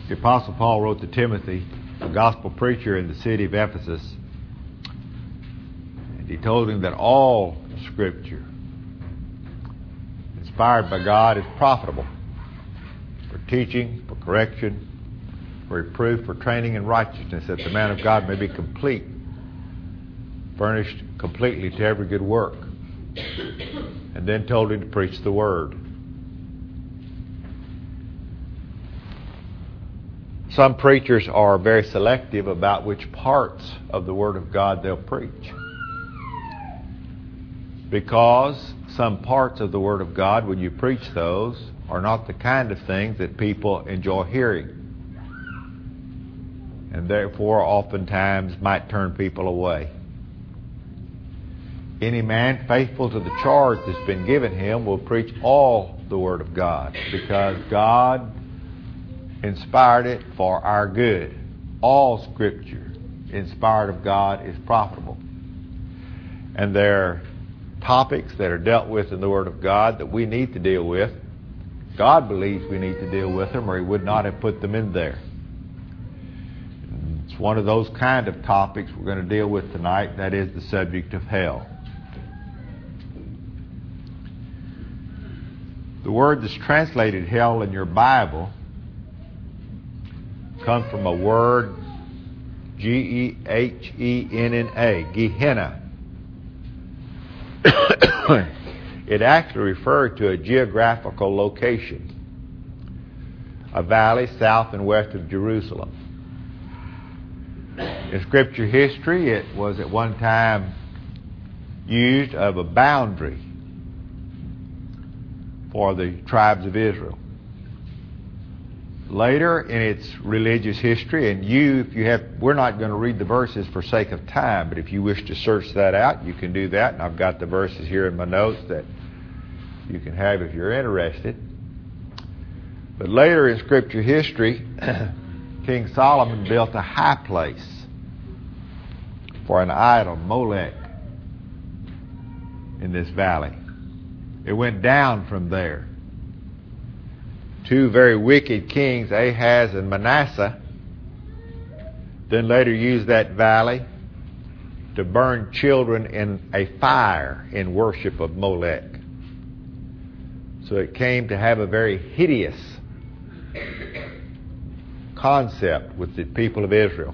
The Apostle Paul wrote to Timothy, a gospel preacher in the city of Ephesus, and he told him that all Scripture, inspired by God, is profitable for teaching, for correction, for reproof, for training in righteousness, that the man of God may be complete, furnished completely to every good work. And then told him to preach the Word. Some preachers are very selective about which parts of the Word of God they'll preach, because some parts of the Word of God, when you preach those, are not the kind of things that people enjoy hearing, and therefore oftentimes might turn people away. Any man faithful to the charge that's been given him will preach all the Word of God, because God inspired it for our good. All Scripture inspired of God is profitable. And there are topics that are dealt with in the Word of God that we need to deal with. God believes we need to deal with them, or He would not have put them in there. It's one of those kind of topics we're going to deal with tonight. That is the subject of hell. The word that's translated hell in your Bible comes from a word, Gehenna, Gehenna. It actually referred to a geographical location, a valley south and west of Jerusalem. In Scripture history, it was at one time used of a boundary for the tribes of Israel. Later in its religious history, and we're not going to read the verses for sake of time, but if you wish to search that out, you can do that, and I've got the verses here in my notes that you can have if you're interested. But later in Scripture history, King Solomon built a high place for an idol, Molech, in this valley. It went down from there. Two very wicked kings, Ahaz and Manasseh, then later used that valley to burn children in a fire in worship of Molech. So it came to have a very hideous concept with the people of Israel.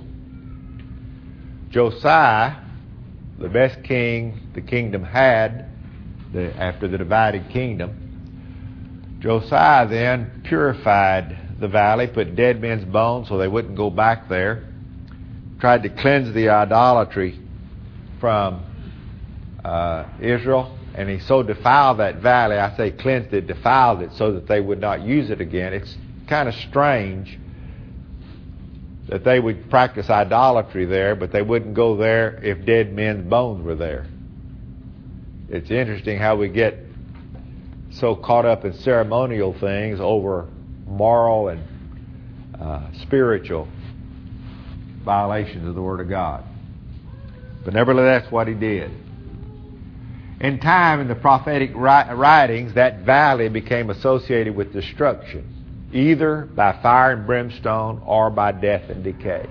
Josiah, the best king the kingdom had after the divided kingdom, Josiah then purified the valley, put dead men's bones so they wouldn't go back there, tried to cleanse the idolatry from Israel, and he so defiled that valley, I say cleansed it, defiled it, so that they would not use it again. It's kind of strange that they would practice idolatry there, but they wouldn't go there if dead men's bones were there. It's interesting how we get so caught up in ceremonial things over moral and spiritual violations of the Word of God. But nevertheless, that's what he did. In time, in the prophetic writings, that valley became associated with destruction, either by fire and brimstone or by death and decay.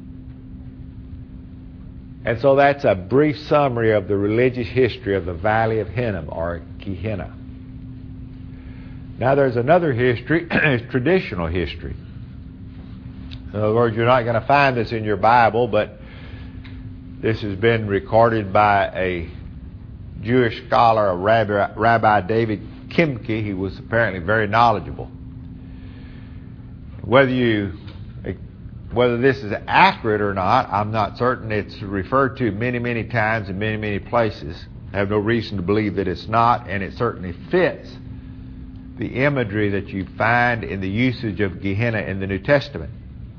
And so that's a brief summary of the religious history of the Valley of Hinnom, or Gehenna. Now there's another history, it's traditional history. In other words, you're not going to find this in your Bible, but this has been recorded by a Jewish scholar, Rabbi David Kimke. He was apparently very knowledgeable. Whether this is accurate or not, I'm not certain. It's referred to many, many times in many, many places. I have no reason to believe that it's not, and it certainly fits the imagery that you find in the usage of Gehenna in the New Testament.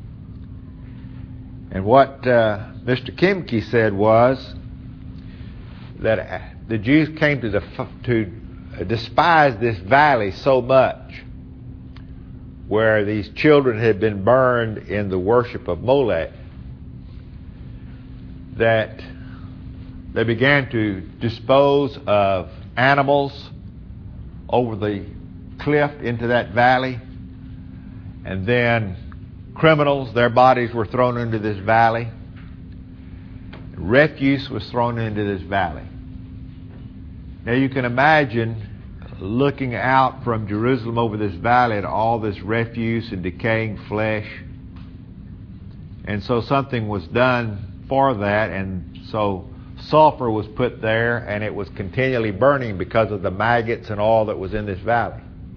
And what Mr. Kimke said was that the Jews came to despise this valley so much, where these children had been burned in the worship of Molech, that they began to dispose of animals over the cliff into that valley, and then criminals, their bodies were thrown into this valley. Refuse was thrown into this valley. Now you can imagine looking out from Jerusalem over this valley at all this refuse and decaying flesh. And so something was done for that, and so sulfur was put there, and it was continually burning because of the maggots and all that was in this valley.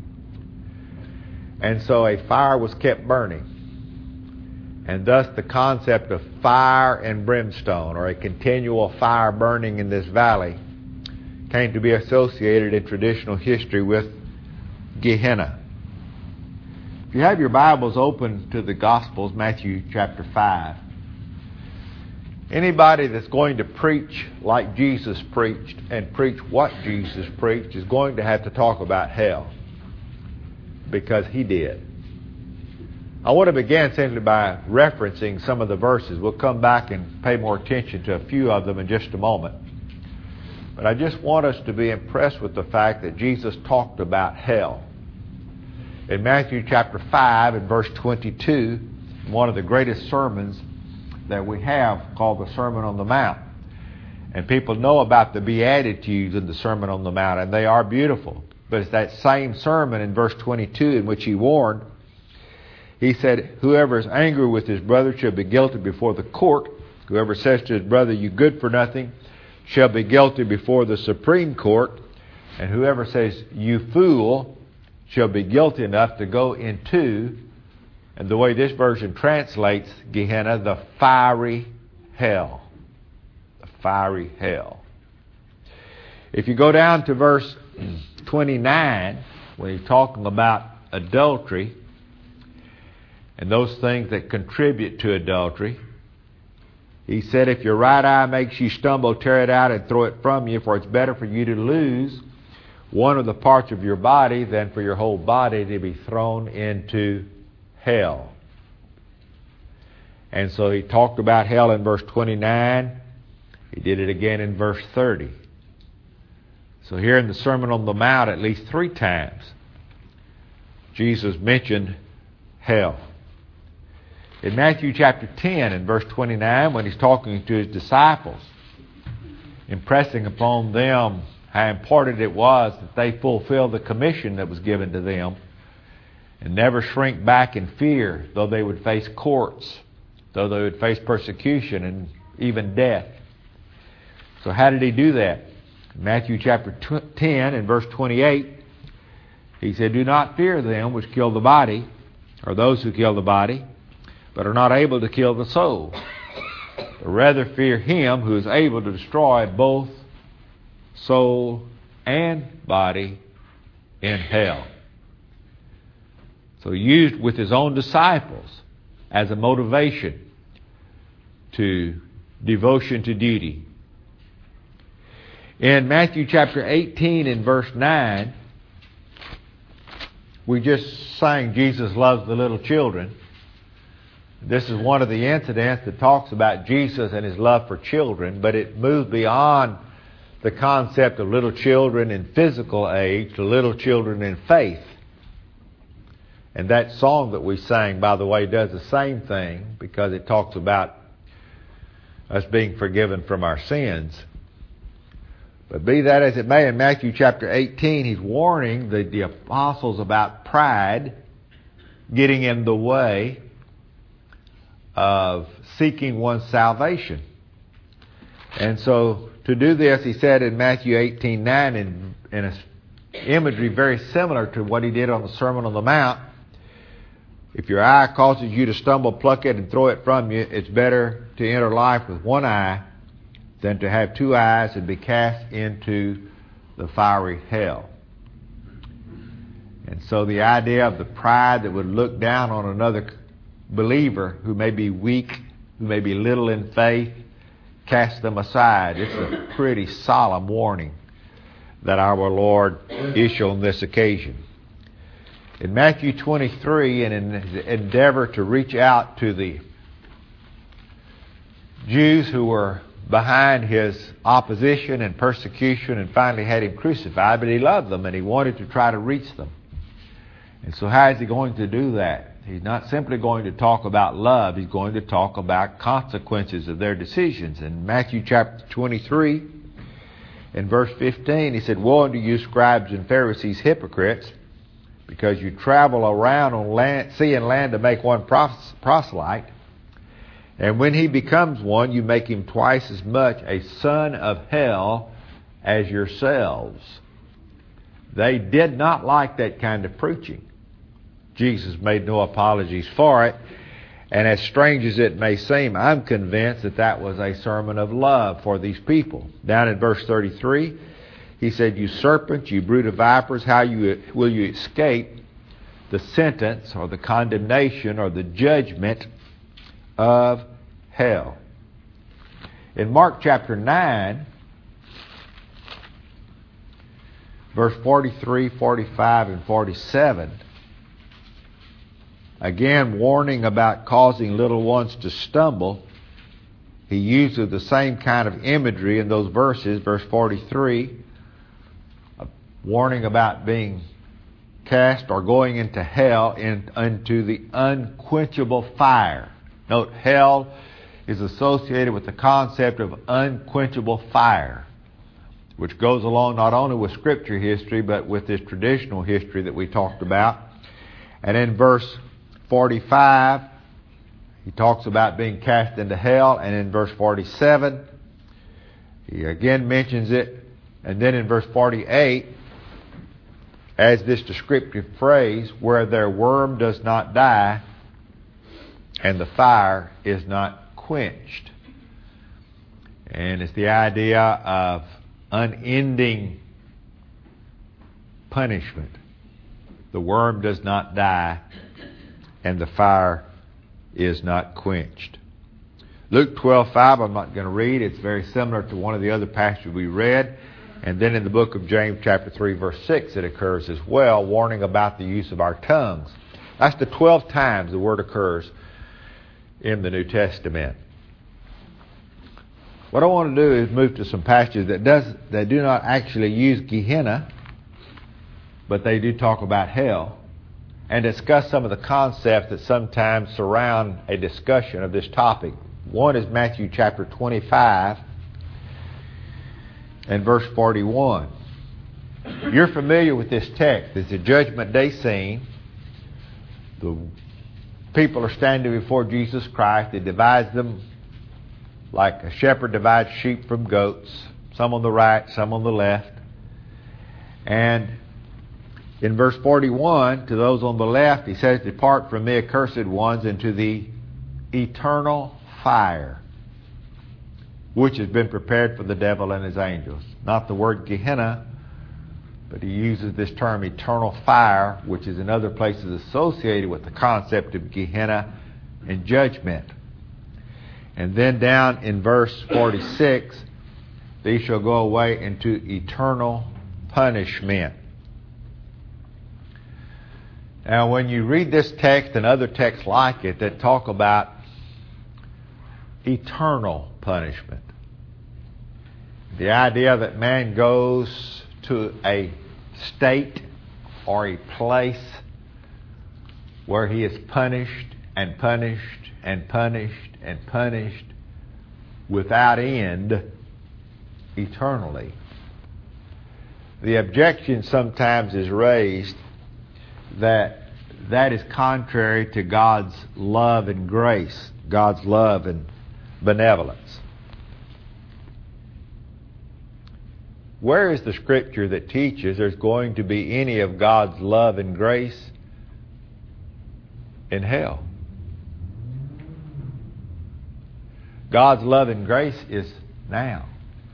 And so a fire was kept burning. And thus the concept of fire and brimstone, or a continual fire burning in this valley, came to be associated in traditional history with Gehenna. If you have your Bibles open to the Gospels, Matthew chapter 5, anybody that's going to preach like Jesus preached and preach what Jesus preached is going to have to talk about hell, because he did. I want to begin simply by referencing some of the verses. We'll come back and pay more attention to a few of them in just a moment. But I just want us to be impressed with the fact that Jesus talked about hell. In Matthew chapter 5 and verse 22, one of the greatest sermons that we have, called the Sermon on the Mount. And people know about the Beatitudes in the Sermon on the Mount, and they are beautiful. But it's that same sermon in verse 22 in which he warned. He said, "Whoever is angry with his brother shall be guilty before the court. Whoever says to his brother, 'You good for nothing,' shall be guilty before the Supreme Court. And whoever says, 'You fool,' shall be guilty enough to go into," and the way this version translates Gehenna, the fiery hell. The fiery hell. If you go down to verse 29, when he's talking about adultery and those things that contribute to adultery, he said, "If your right eye makes you stumble, tear it out and throw it from you, for it's better for you to lose one of the parts of your body than for your whole body to be thrown into hell." And so he talked about hell in verse 29. He did it again in verse 30. So here in the Sermon on the Mount, at least 3 times, Jesus mentioned hell. In Matthew chapter 10 and verse 29, when he's talking to his disciples, impressing upon them how important it was that they fulfill the commission that was given to them and never shrink back in fear, though they would face courts, though they would face persecution and even death. So how did he do that? In Matthew chapter 10 and verse 28, he said, "Do not fear them which kill the body, or those who kill the body, but are not able to kill the soul. But rather fear him who is able to destroy both soul and body in hell." So he used with his own disciples as a motivation to devotion to duty. In Matthew chapter 18 and verse 9, we just sang Jesus loves the little children. This is one of the incidents that talks about Jesus and his love for children, but it moves beyond the concept of little children in physical age to little children in faith. And that song that we sang, by the way, does the same thing, because it talks about us being forgiven from our sins. But be that as it may, in Matthew chapter 18, he's warning the apostles about pride getting in the way of seeking one's salvation. And so to do this, he said in Matthew 18:9, in an imagery very similar to what he did on the Sermon on the Mount, "If your eye causes you to stumble, pluck it and throw it from you. It's better to enter life with one eye than to have 2 eyes and be cast into the fiery hell." And so the idea of the pride that would look down on another believer who may be weak, who may be little in faith, cast them aside. It's a pretty solemn warning that our Lord issued on this occasion. In Matthew 23, in an endeavor to reach out to the Jews who were behind his opposition and persecution and finally had him crucified, but he loved them and he wanted to try to reach them. And so how is he going to do that? He's not simply going to talk about love. He's going to talk about consequences of their decisions. In Matthew chapter 23, in verse 15, he said, "Woe unto you, scribes and Pharisees, hypocrites, because you travel around on land, sea and land to make one proselyte. And when he becomes one, you make him twice as much a son of hell as yourselves." They did not like that kind of preaching. Jesus made no apologies for it. And as strange as it may seem, I'm convinced that that was a sermon of love for these people. Down in verse 33, he said, "You serpents, you brood of vipers, how will you escape the sentence or the condemnation or the judgment of hell?" In Mark chapter 9, verse 43, 45, and 47, again warning about causing little ones to stumble, he uses the same kind of imagery in those verses. Verse 43, a warning about being cast or going into hell, into the unquenchable fire. Note, hell is associated with the concept of unquenchable fire, which goes along not only with Scripture history, but with this traditional history that we talked about. And in verse 45, he talks about being cast into hell. And in verse 47, he again mentions it. And then in verse 48, as this descriptive phrase, "where their worm does not die and the fire is not quenched." And it's the idea of unending punishment. The worm does not die and the fire is not quenched. Luke 12:5, I'm not going to read. It's very similar to one of the other passages we read. And then in the book of James chapter 3 verse 6 it occurs as well, warning about the use of our tongues. That's the 12th times the word occurs in the New Testament. What I want to do is move to some passages that do not actually use Gehenna, but they do talk about hell, and discuss some of the concepts that sometimes surround a discussion of this topic. One is Matthew chapter 25 and verse 41. You're familiar with this text. It's a judgment day scene. The people are standing before Jesus Christ. He divides them like a shepherd divides sheep from goats, some on the right, some on the left. And in verse 41, to those on the left, he says, "Depart from me, accursed ones, into the eternal fire, which has been prepared for the devil and his angels." Not the word Gehenna, but he uses this term eternal fire, which is in other places associated with the concept of Gehenna and judgment. And then down in verse 46, "These shall go away into eternal punishment." Now, when you read this text and other texts like it that talk about eternal punishment, the idea that man goes to a state or a place where he is punished and punished and punished and punished without end eternally. The objection sometimes is raised that is contrary to God's love and grace, God's love and benevolence. Where is the Scripture that teaches there's going to be any of God's love and grace in hell? God's love and grace is now.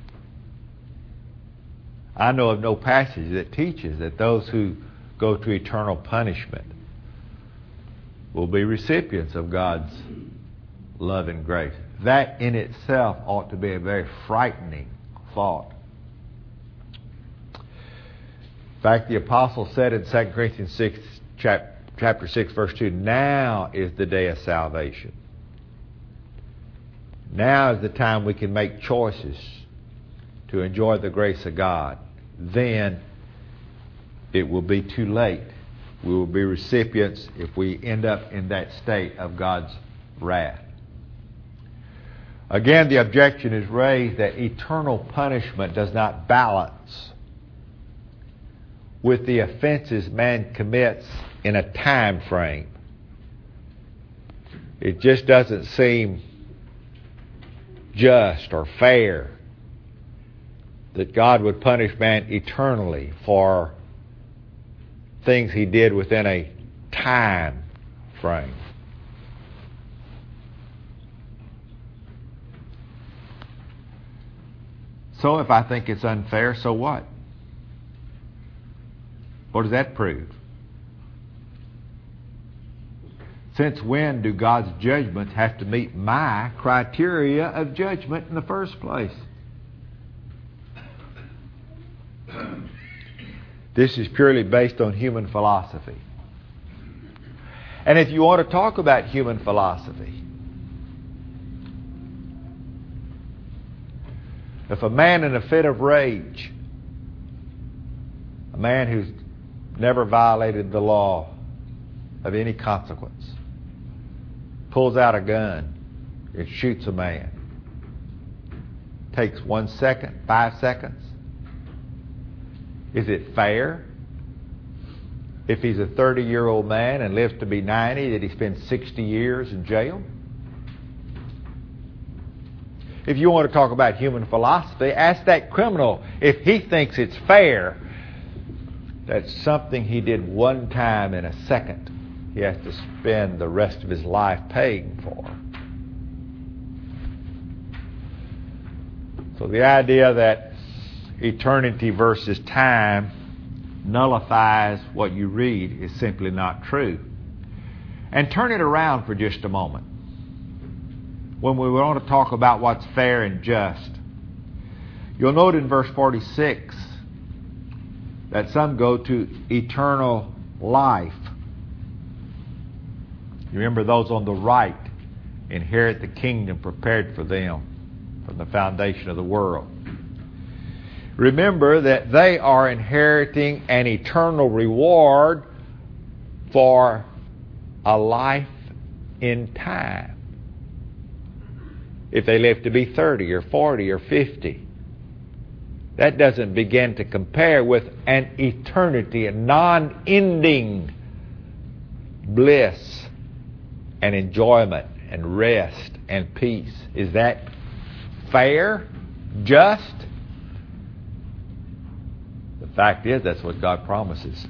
I know of no passage that teaches that those who go to eternal punishment will be recipients of God's love and grace. That in itself ought to be a very frightening thought. In fact, the apostle said in 2 Corinthians 6, chapter 6, verse 2, "Now is the day of salvation." Now is the time we can make choices to enjoy the grace of God. Then it will be too late We will be recipients if we end up in that state of God's wrath. Again, the objection is raised that eternal punishment does not balance with the offenses man commits in a time frame. It just doesn't seem just or fair that God would punish man eternally for things he did within a time frame. So if I think it's unfair, so what? What does that prove? Since when do God's judgments have to meet my criteria of judgment in the first place? This is purely based on human philosophy. And if you want to talk about human philosophy, if a man in a fit of rage, a man who's never violated the law of any consequence, pulls out a gun and shoots a man, takes 1 second, 5 seconds, is it fair if he's a 30-year-old man and lives to be 90 that he spends 60 years in jail? If you want to talk about human philosophy, ask that criminal if he thinks it's fair that something he did one time in a second he has to spend the rest of his life paying for. So the idea that eternity versus time nullifies what you read is simply not true. And turn it around for just a moment. When we want to talk about what's fair and just, you'll note in verse 46 that some go to eternal life. You remember those on the right inherit the kingdom prepared for them from the foundation of the world. Remember that they are inheriting an eternal reward for a life in time. If they live to be 30 or 40 or 50, that doesn't begin to compare with an eternity, a non-ending bliss and enjoyment and rest and peace. Is that fair? Just? The fact is, that's what God promises.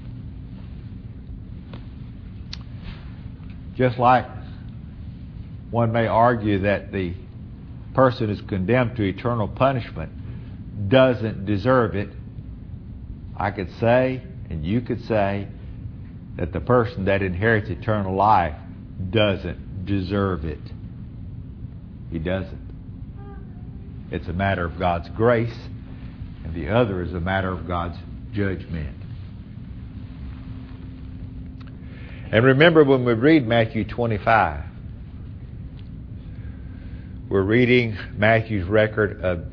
Just like one may argue that the person who's condemned to eternal punishment doesn't deserve it, I could say, and you could say, that the person that inherits eternal life doesn't deserve it. He doesn't. It's a matter of God's grace, and the other is a matter of God's judgment. And remember, when we read Matthew 25, we're reading Matthew's record of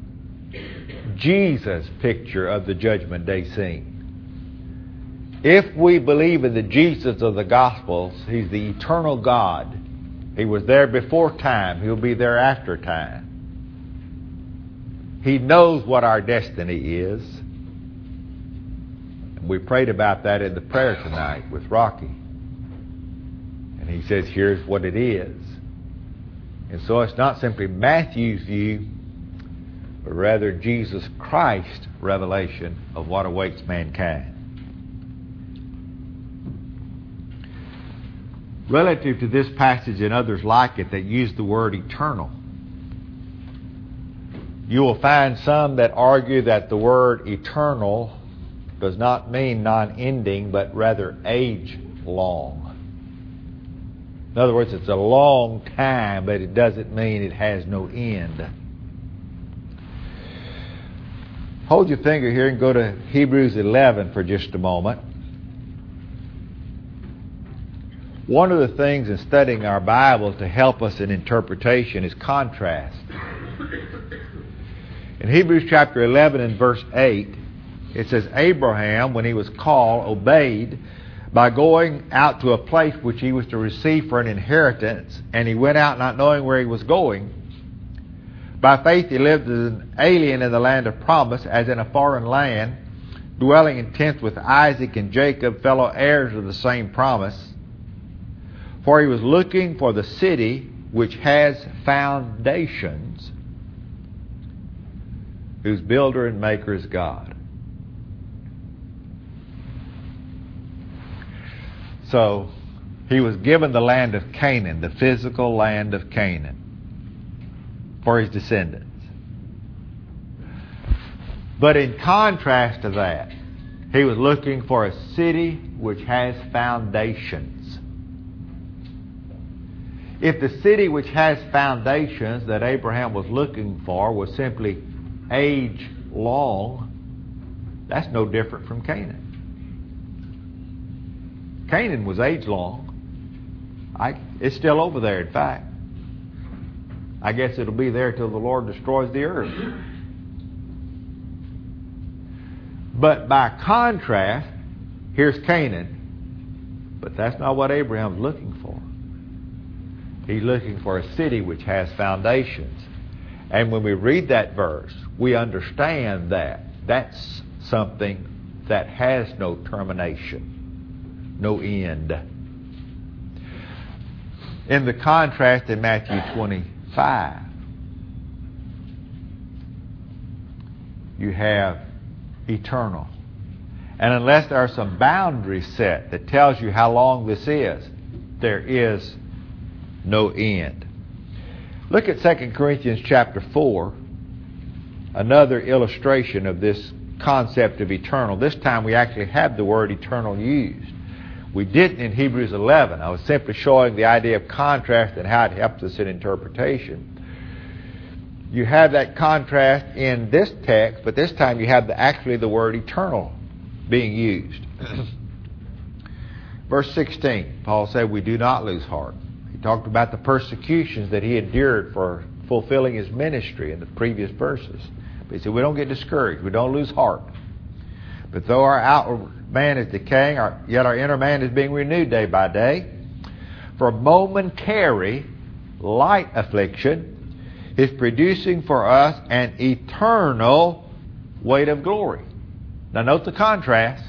Jesus' picture of the judgment day scene. If we believe in the Jesus of the Gospels, He's the eternal God. He was there before time. He'll be there after time. He knows what our destiny is. And we prayed about that in the prayer tonight with Rocky. And he says, here's what it is. And so it's not simply Matthew's view, but rather Jesus Christ's revelation of what awaits mankind. Relative to this passage and others like it that use the word eternal, you will find some that argue that the word eternal does not mean non-ending, but rather age-long. In other words, it's a long time, but it doesn't mean it has no end. Hold your finger here and go to Hebrews 11 for just a moment. One of the things in studying our Bible to help us in interpretation is contrast. In Hebrews chapter 11 and verse 8, it says, Abraham, when he was called, obeyed, by going out to a place which he was to receive for an inheritance, and he went out not knowing where he was going. By faith he lived as an alien in the land of promise, as in a foreign land, dwelling in tents with Isaac and Jacob, fellow heirs of the same promise. For he was looking for the city which has foundations, whose builder and maker is God. So, he was given the land of Canaan, the physical land of Canaan, for his descendants. But in contrast to that, he was looking for a city which has foundations. If the city which has foundations that Abraham was looking for was simply age long, that's no different from Canaan. Canaan was age long. It's still over there, in fact. I guess it'll be there till the Lord destroys the earth. But by contrast, here's Canaan. But that's not what Abraham's looking for. He's looking for a city which has foundations. And when we read that verse, we understand that that's something that has no termination, no end. In the contrast in Matthew 25, you have eternal. And unless there are some boundaries set that tells you how long this is, there is no end. Look at 2 Corinthians chapter 4, another illustration of this concept of eternal. This time we actually have the word eternal used. We didn't in Hebrews 11. I was simply showing the idea of contrast and how it helps us in interpretation. You have that contrast in this text, but this time you have actually the word eternal being used. Verse 16, Paul said, we do not lose heart. He talked about the persecutions that he endured for fulfilling his ministry in the previous verses. But he said, we don't get discouraged. We don't lose heart. But though our outward man is decaying, yet our inner man is being renewed day by day. For momentary light affliction is producing for us an eternal weight of glory. Now note the contrast.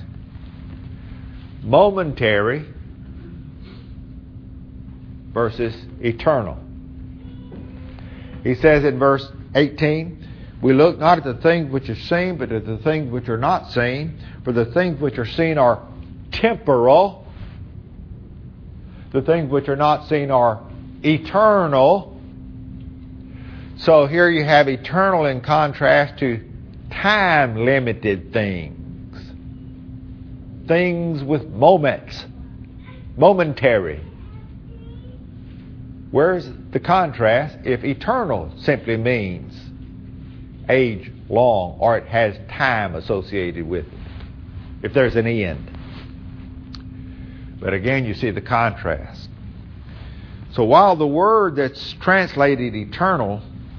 Momentary versus eternal. He says in verse 18, we look not at the things which are seen, but at the things which are not seen. For the things which are seen are temporal. The things which are not seen are eternal. So here you have eternal in contrast to time-limited things. Things with moments. Momentary. Where's the contrast if eternal simply means age long, or it has time associated with it, if there's an end? But again, you see the contrast. So while the word that's translated eternal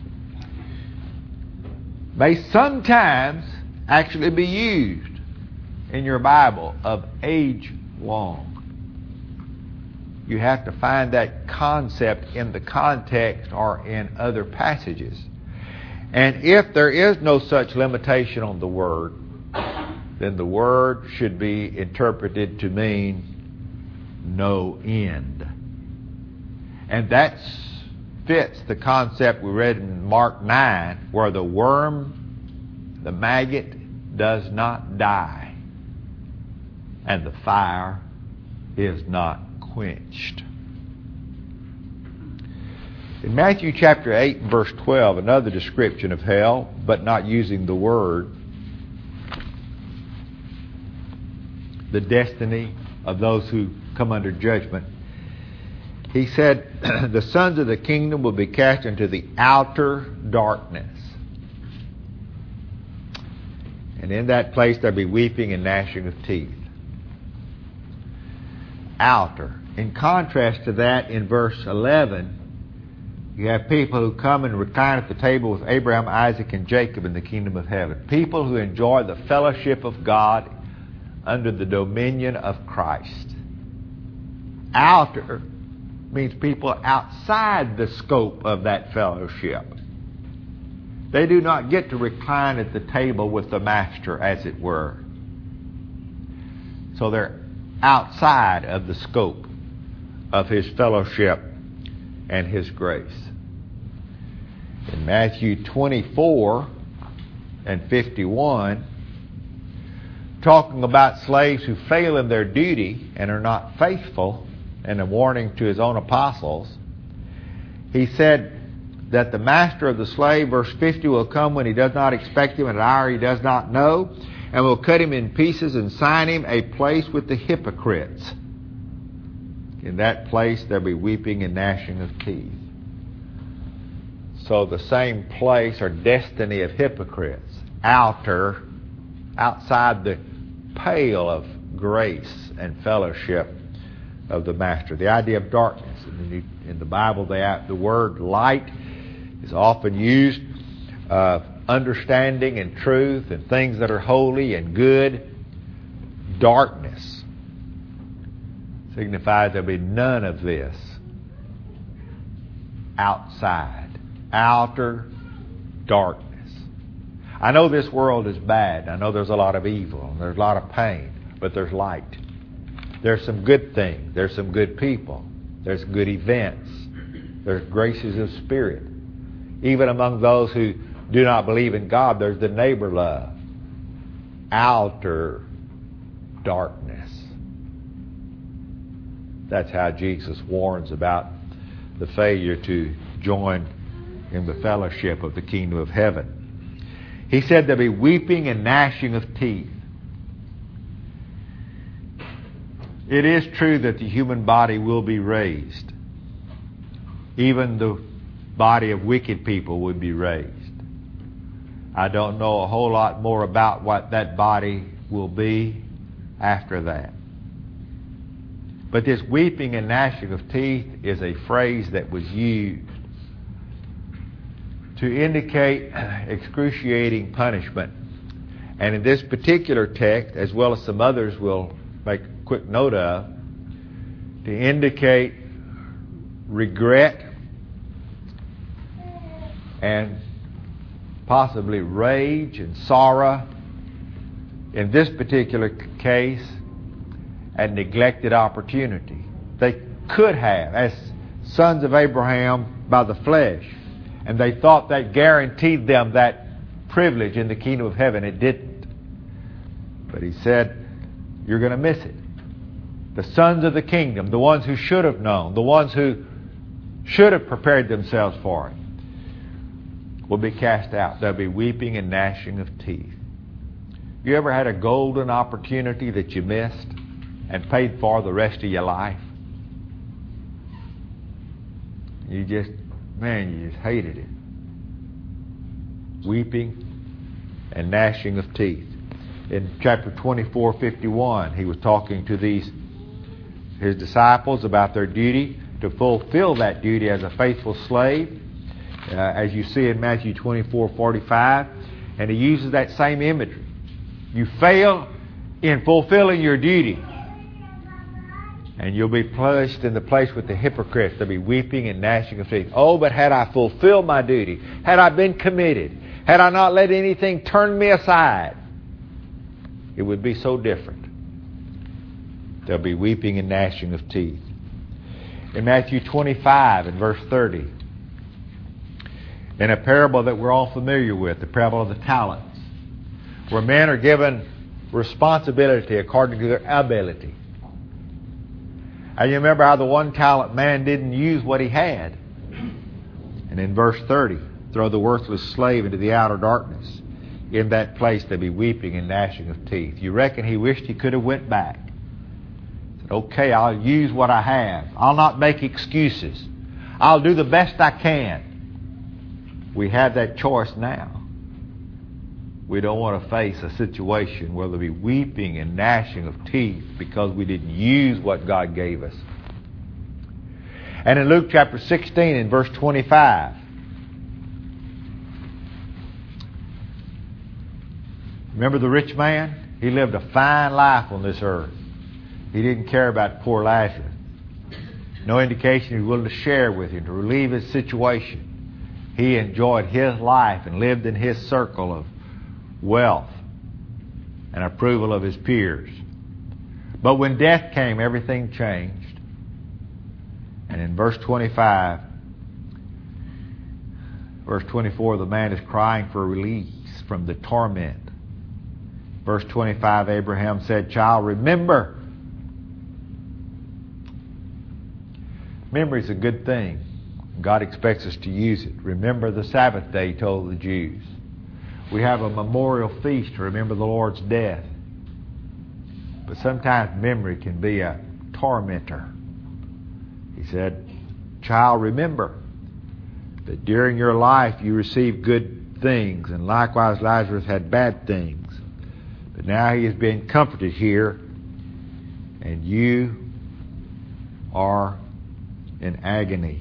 may sometimes actually be used in your Bible of age long, you have to find that concept in the context or in other passages. And if there is no such limitation on the word, then the word should be interpreted to mean no end. And that fits the concept we read in Mark 9, where the worm, the maggot, does not die, and the fire is not quenched. In Matthew chapter 8 and verse 12, another description of hell, but not using the word, the destiny of those who come under judgment. He said, the sons of the kingdom will be cast into the outer darkness. And in that place there'll be weeping and gnashing of teeth. Outer. In contrast to that, in verse 11, you have people who come and recline at the table with Abraham, Isaac, and Jacob in the kingdom of heaven. People who enjoy the fellowship of God under the dominion of Christ. Outer means people outside the scope of that fellowship. They do not get to recline at the table with the master, as it were. So they're outside of the scope of his fellowship and his grace. In Matthew 24 and 51, talking about slaves who fail in their duty and are not faithful, and a warning to his own apostles, he said that the master of the slave, verse 50, will come when he does not expect him, at an hour he does not know, and will cut him in pieces and assign him a place with the hypocrites. In that place there'll be weeping and gnashing of teeth. So the same place or destiny of hypocrites, outside the pale of grace and fellowship of the master. The idea of darkness. In the Bible, the word light is often used of understanding and truth and things that are holy and good. Darkness signifies there'll be none of this outside. Outer darkness. I know this world is bad. I know there's a lot of evil and there's a lot of pain, but there's light. There's some good things. There's some good people. There's good events. There's graces of spirit. Even among those who do not believe in God, there's the neighbor love. Outer darkness. That's how Jesus warns about the failure to join in the fellowship of the kingdom of heaven. He said there'll be weeping and gnashing of teeth. It is true that the human body will be raised. Even the body of wicked people would be raised. I don't know a whole lot more about what that body will be after that. But this weeping and gnashing of teeth is a phrase that was used to indicate excruciating punishment. And in this particular text, as well as some others we'll make a quick note of, to indicate regret and possibly rage and sorrow. In this particular case, a neglected opportunity. They could have, as sons of Abraham by the flesh, and they thought that guaranteed them that privilege in the kingdom of heaven. It didn't. But he said, you're going to miss it. The sons of the kingdom, the ones who should have known, the ones who should have prepared themselves for it, will be cast out. There'll be weeping and gnashing of teeth. You ever had a golden opportunity that you missed and paid for the rest of your life? You just hated it. Weeping and gnashing of teeth. In chapter 24:51, he was talking to his disciples about their duty to fulfill that duty as a faithful slave, as you see in Matthew 24:45, and he uses that same imagery. You fail in fulfilling your duty, and you'll be placed in the place with the hypocrites. There'll be weeping and gnashing of teeth. Oh, but had I fulfilled my duty, had I been committed, had I not let anything turn me aside, it would be so different. There'll be weeping and gnashing of teeth. In Matthew 25 and verse 30, in a parable that we're all familiar with, the parable of the talents, where men are given responsibility according to their ability. And you remember how the one talent man didn't use what he had. And in verse 30, throw the worthless slave into the outer darkness. In that place there'll be weeping and gnashing of teeth. You reckon he wished he could have went back. He said, okay, I'll use what I have. I'll not make excuses. I'll do the best I can. We have that choice now. We don't want to face a situation where there'll be weeping and gnashing of teeth because we didn't use what God gave us. And in Luke chapter 16 and verse 25, remember the rich man? He lived a fine life on this earth. He didn't care about poor Lazarus. No indication he was willing to share with him, to relieve his situation. He enjoyed his life and lived in his circle of wealth and approval of his peers. But when death came, everything changed. And in verse 25, verse 24, the man is crying for release from the torment. Verse 25, Abraham said, "Child, remember." Memory is a good thing. God expects us to use it. Remember the Sabbath day, he told the Jews. We have a memorial feast to remember the Lord's death. But sometimes memory can be a tormentor. He said, "Child, remember that during your life you received good things, and likewise Lazarus had bad things. But now he is being comforted here, and you are in agony."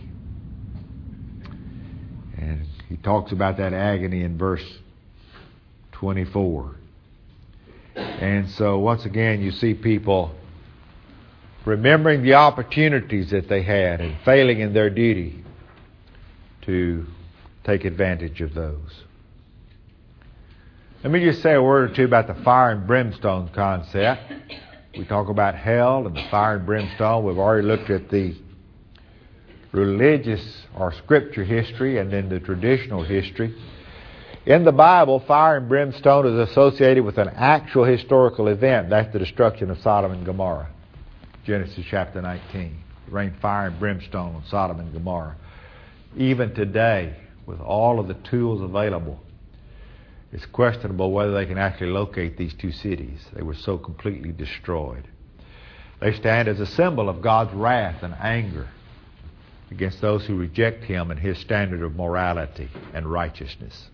And he talks about that agony in verse 24. And so once again you see people remembering the opportunities that they had and failing in their duty to take advantage of those. Let me just say a word or two about the fire and brimstone concept. We talk about hell and the fire and brimstone. We've already looked at the religious or scripture history and then the traditional history. In the Bible, fire and brimstone is associated with an actual historical event. That's the destruction of Sodom and Gomorrah. Genesis chapter 19. It rained fire and brimstone on Sodom and Gomorrah. Even today, with all of the tools available, it's questionable whether they can actually locate these two cities. They were so completely destroyed. They stand as a symbol of God's wrath and anger against those who reject Him and His standard of morality and righteousness.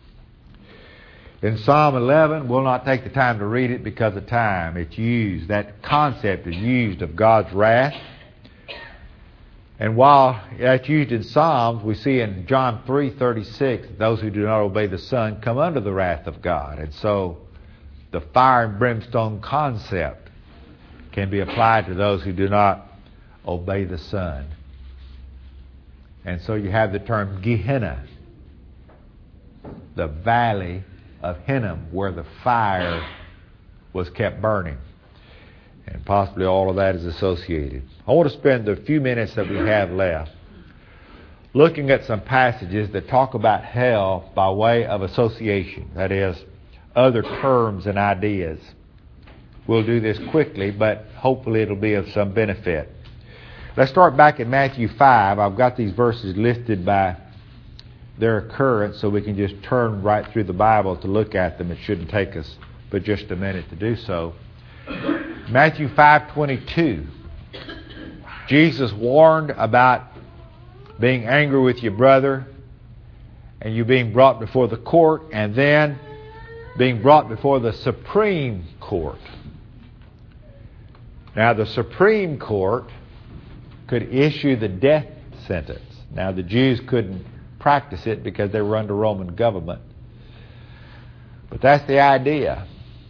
In Psalm 11, we'll not take the time to read it because of time. It's used, that concept is used of God's wrath. And while that's used in Psalms, we see in John 3:36, those who do not obey the Son come under the wrath of God. And so the fire and brimstone concept can be applied to those who do not obey the Son. And so you have the term Gehenna, the valley of Hinnom, where the fire was kept burning. And possibly all of that is associated. I want to spend the few minutes that we have left looking at some passages that talk about hell by way of association. That is, other terms and ideas. We'll do this quickly, but hopefully it'll be of some benefit. Let's start back in Matthew 5. I've got these verses listed by their occurrence so we can just turn right through the Bible to look at them. It shouldn't take us but just a minute to do so. Matthew 5:22. Jesus warned about being angry with your brother and you being brought before the court and then being brought before the Supreme Court. Now, the Supreme Court could issue the death sentence. Now, the Jews couldn't practice it because they were under Roman government. But that's the idea.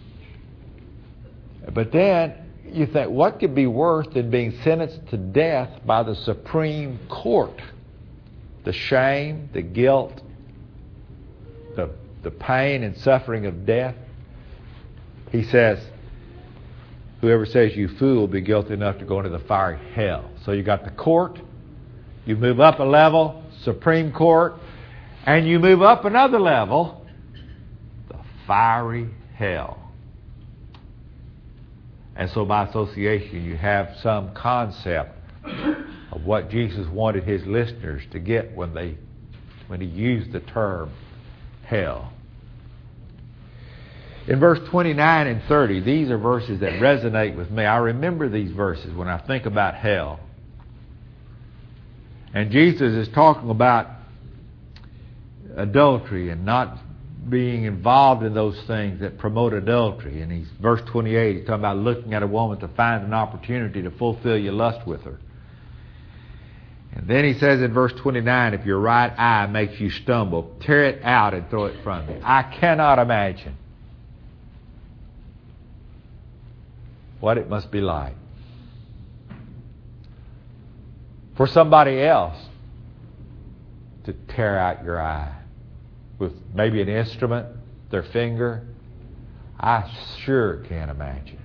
But then you think, what could be worse than being sentenced to death by the Supreme Court? The shame, the guilt, the pain and suffering of death. He says, whoever says you fool will be guilty enough to go into the fiery hell. So you got the court, you move up a level, Supreme Court, and you move up another level, the fiery hell. And so by association you have some concept of what Jesus wanted His listeners to get when He used the term hell. In verse 29 and 30, these are verses that resonate with me. I remember these verses when I think about hell. And Jesus is talking about adultery and not being involved in those things that promote adultery. And verse 28, he's talking about looking at a woman to find an opportunity to fulfill your lust with her. And then he says in verse 29, if your right eye makes you stumble, tear it out and throw it from you. I cannot imagine what it must be like for somebody else to tear out your eye with maybe an instrument, their finger? I sure can't imagine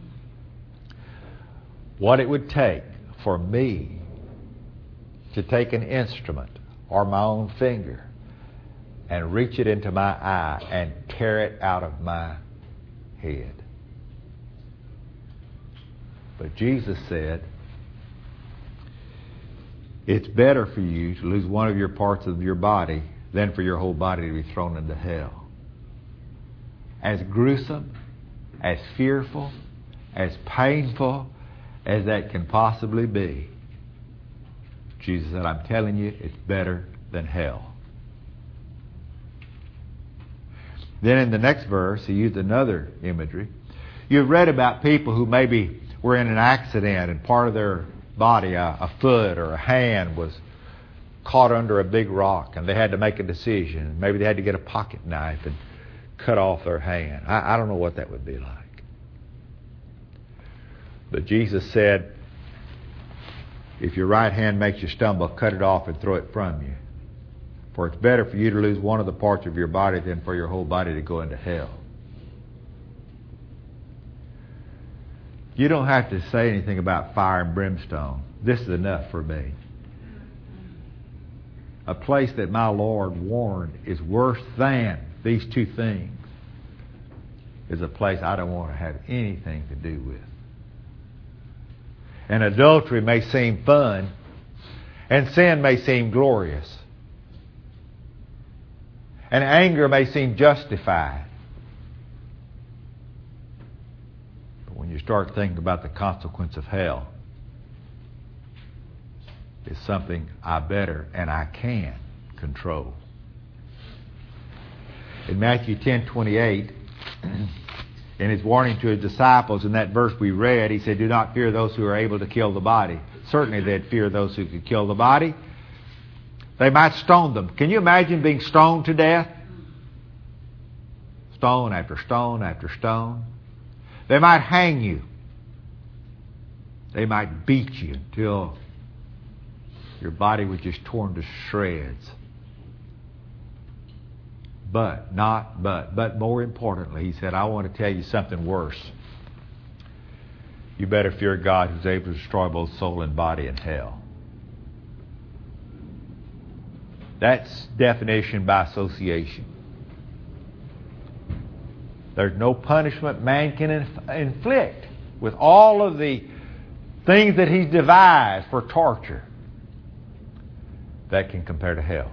what it would take for me to take an instrument or my own finger and reach it into my eye and tear it out of my head. But Jesus said, it's better for you to lose one of your parts of your body than for your whole body to be thrown into hell. As gruesome, as fearful, as painful as that can possibly be, Jesus said, I'm telling you, it's better than hell. Then in the next verse, he used another imagery. You've read about people who maybe were in an accident and part of their body, a foot or a hand, was caught under a big rock and they had to make a decision. Maybe they had to get a pocket knife and cut off their hand. I don't know what that would be like. But Jesus said, if your right hand makes you stumble, cut it off and throw it from you. For it's better for you to lose one of the parts of your body than for your whole body to go into hell. You don't have to say anything about fire and brimstone. This is enough for me. A place that my Lord warned is worse than these two things is a place I don't want to have anything to do with. And adultery may seem fun, and sin may seem glorious, and anger may seem justified. But when you start thinking about the consequence of hell, it's something I better and I can control. In Matthew 10:28, in his warning to his disciples, in that verse we read, he said, do not fear those who are able to kill the body. Certainly they'd fear those who could kill the body. They might stone them. Can you imagine being stoned to death? Stone after stone after stone. They might hang you. They might beat you until your body was just torn to shreds. But more importantly, he said, I want to tell you something worse. You better fear God who's able to destroy both soul and body in hell. That's definition by association. There's no punishment man can inflict with all of the things that he's devised for torture that can compare to hell.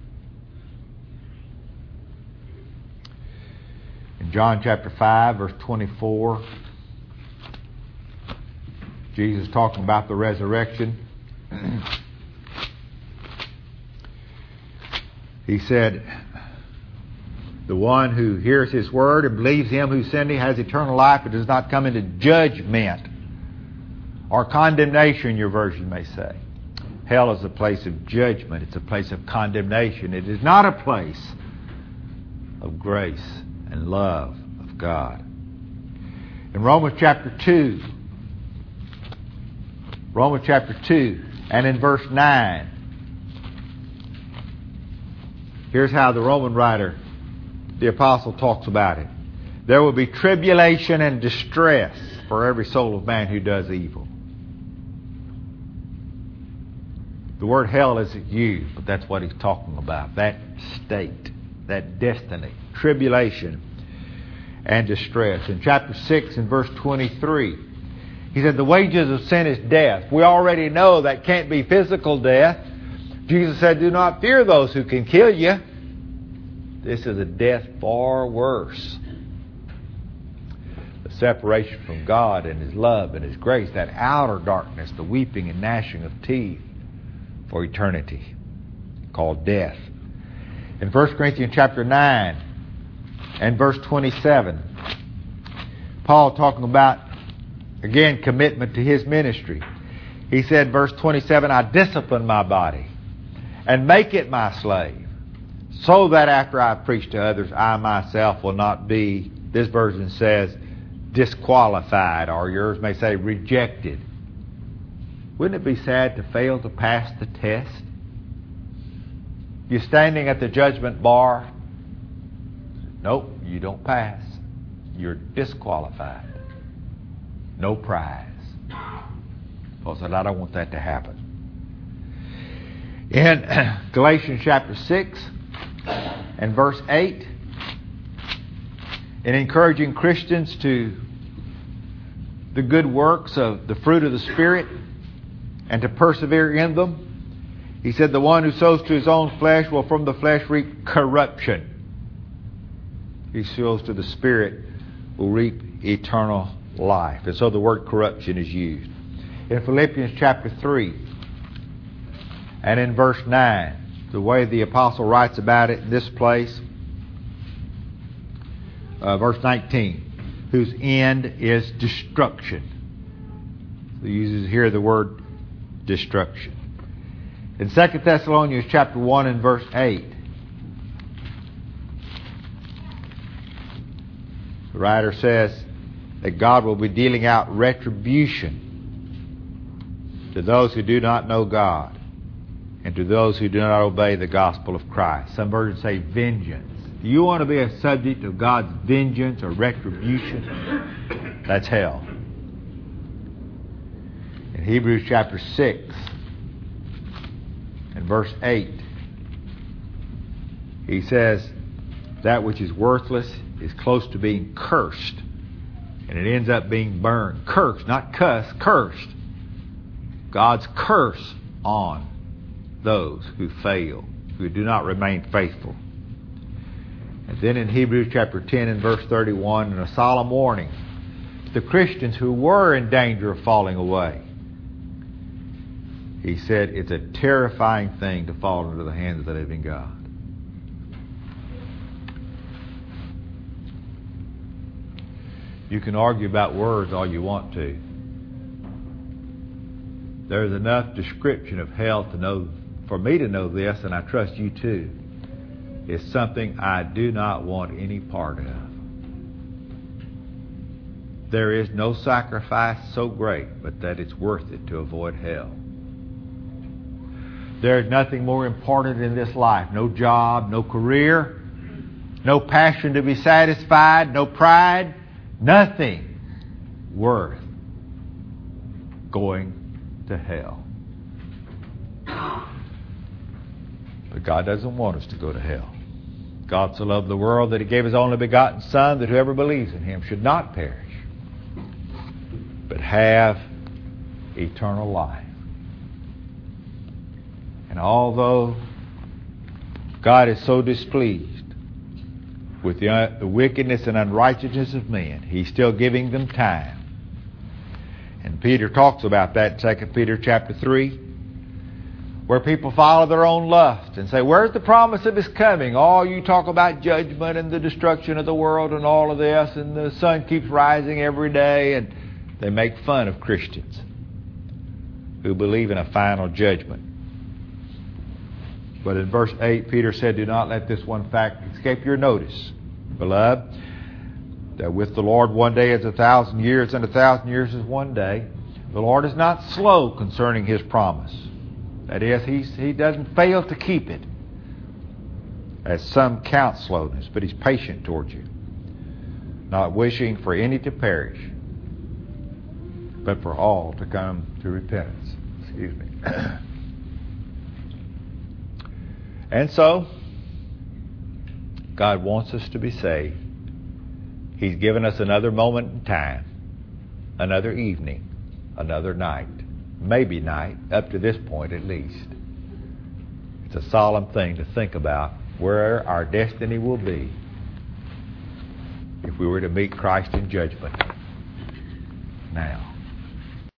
In John chapter 5, verse 24, Jesus talking about the resurrection. He said, the one who hears his word and believes him who sent him has eternal life and does not come into judgment or condemnation, your version may say. Hell is a place of judgment. It's a place of condemnation. It is not a place of grace and love of God. In Romans chapter 2, and in verse 9, here's how the Roman writer, the apostle, talks about it. There will be tribulation and distress for every soul of man who does evil. The word hell isn't used, but that's what he's talking about. That state, that destiny, tribulation and distress. In chapter 6 and verse 23, he said the wages of sin is death. We already know that can't be physical death. Jesus said, do not fear those who can kill you. This is a death far worse. The separation from God and His love and His grace, that outer darkness, the weeping and gnashing of teeth for eternity, called death. In 1 Corinthians chapter 9 and verse 27, Paul talking about, again, commitment to his ministry. He said, verse 27, I discipline my body and make it my slave, so that after I preach to others, I myself will not be, this version says, disqualified, or yours may say rejected Wouldn't it be sad to fail to pass the test? You're standing at the judgment bar. Nope, you don't pass. You're disqualified. No prize. Paul said, I don't want that to happen. In Galatians chapter 6 and verse 8, in encouraging Christians to the good works of the fruit of the Spirit and to persevere in them, he said, the one who sows to his own flesh will from the flesh reap corruption. He sows to the Spirit will reap eternal life. And so the word corruption is used. In Philippians chapter 3 and in verse 9, the way the apostle writes about it in this place, verse 19, whose end is destruction. So he uses here the word destruction. In 2 Thessalonians chapter 1 and verse 8, the writer says that God will be dealing out retribution to those who do not know God and to those who do not obey the gospel of Christ. Some versions say vengeance. Do you want to be a subject of God's vengeance or retribution? That's hell. In Hebrews chapter 6 and verse 8, he says, that which is worthless is close to being cursed, and it ends up being burned. Cursed, not cuss, cursed. God's curse on those who fail, who do not remain faithful. And then in Hebrews chapter 10 and verse 31, in a solemn warning to the Christians who were in danger of falling away, he said it's a terrifying thing to fall into the hands of the living God. You can argue about words all you want to. There's enough description of hell to know, for me to know this, and I trust you too. It's something I do not want any part of. There is no sacrifice so great but that it's worth it to avoid hell. There is nothing more important in this life. No job, no career, no passion to be satisfied, no pride, nothing worth going to hell. But God doesn't want us to go to hell. God so loved the world that He gave His only begotten Son, that whoever believes in Him should not perish, but have eternal life. And although God is so displeased with the wickedness and unrighteousness of men, He's still giving them time. And Peter talks about that in 2 Peter chapter 3, where people follow their own lust and say, where's the promise of His coming? Oh, you talk about judgment and the destruction of the world and all of this, and the sun keeps rising every day, and they make fun of Christians who believe in a final judgment. But in verse 8, Peter said, do not let this one fact escape your notice, beloved, that with the Lord 1 day is 1,000 years, and 1,000 years is 1 day. The Lord is not slow concerning His promise. That is, He doesn't fail to keep it, as some count slowness, but He's patient towards you, not wishing for any to perish, but for all to come to repentance. Excuse me. And so, God wants us to be saved. He's given us another moment in time, another evening, another night, maybe night, up to this point at least. It's a solemn thing to think about where our destiny will be if we were to meet Christ in judgment now.